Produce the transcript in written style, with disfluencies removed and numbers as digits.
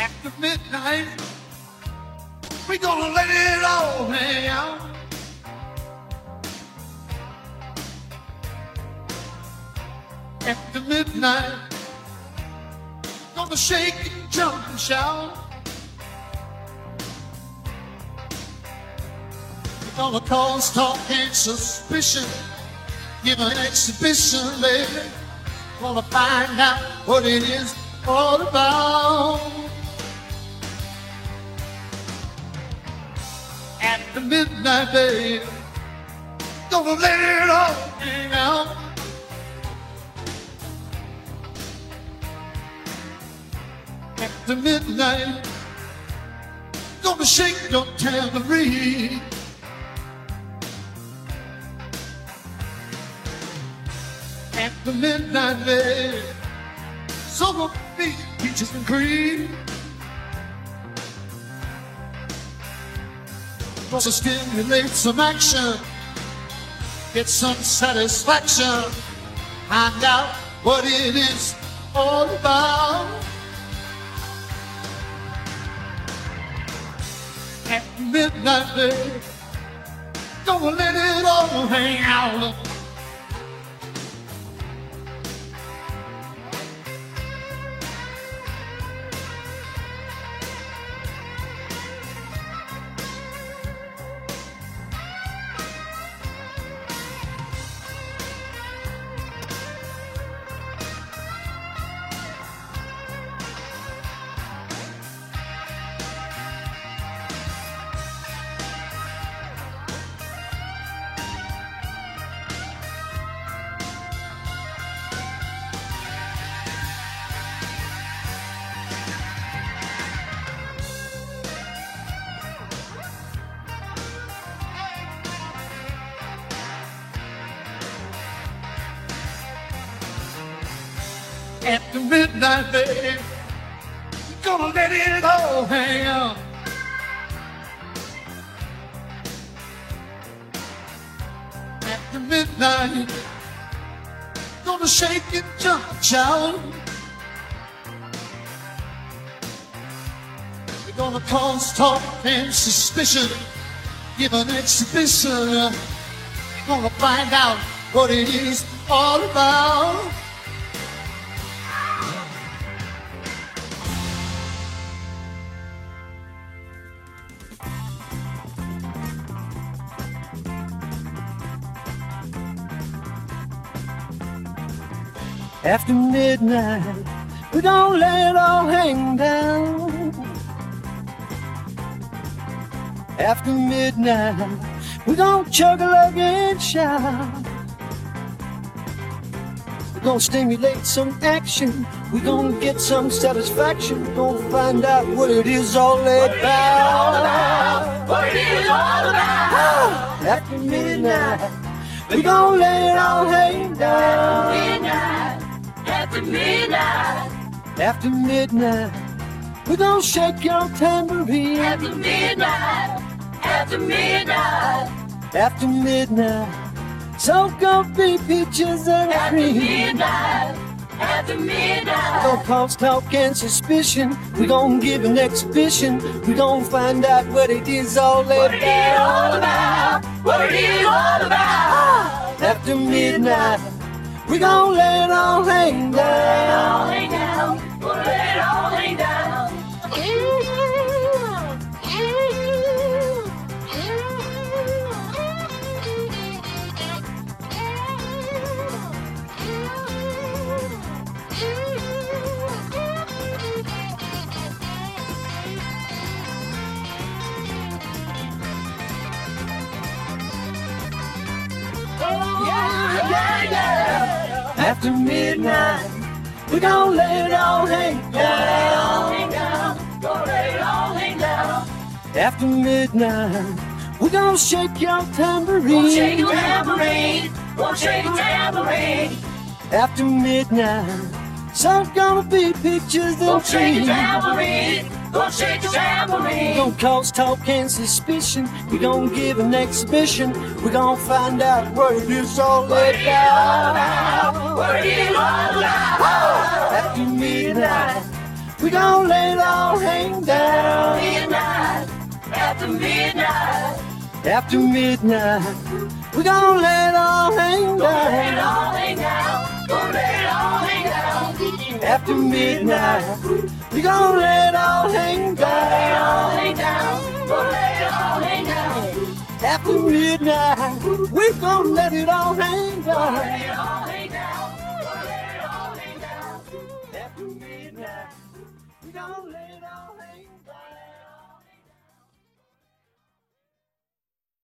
After midnight, we gonna let it all hang out. After midnight, gonna shake and jump and shout. We're gonna cause talk and suspicion, give an exhibition, baby. Gonna find out what it is all about. After midnight, baby, gonna let it all hang out. After midnight, gonna shake your tambourine. After midnight, baby, so gonna be peaches and cream. Gonna stimulate some action, get some satisfaction, find out what it is all about. After midnight, baby, gonna let it all hang out. After midnight, baby, gonna let it all hang out. After midnight, gonna shake and jump and shout. We're gonna cause talk and suspicion, give an exhibition. We're gonna find out what it is all about. After midnight, we don't let it all hang down. After midnight, we gon' chug a lug and shout. We gon' stimulate some action, we gon' get some satisfaction. We gon' find out what it is all about. What it is all about. After midnight, we gon' let it all hang down. After midnight, After midnight, we gon' shake your tambourine. after midnight, after midnight, After midnight, so gon' be peaches and after cream. midnight, after midnight. Gon' cause talk and suspicion. We gon' give an exhibition. We gon' find out what it is all What it is all about. about, what it is all about. After midnight, we gon' let it all hang down. All hang down, we'll let it all hang down. After midnight, we gon' let it all hang down. Hang down, we'll let it all hang down. After midnight, we gon' shake your tambourine. We'll shake your tambourine, we'll shake your tambourine. After midnight, so's gonna be pictures We'll and shake your dreams. tambourine, we'll shake your We tambourine. gon' cause talk and suspicion. We gon' give an exhibition. We gon' find out what it is all What it is all about. about, what it is all about. After midnight, We gon' let it all hang down. Midnight, after midnight, After midnight, we gon' let it all hang let it down. all hang down. Gonna let it all hang down. After midnight, we gon' let it all hang down. Hang down. Gonna let it all hang down. After midnight, we gon' let it all hang down. Let it all hang down. Gonna let it all hang down. After midnight, we gon' let it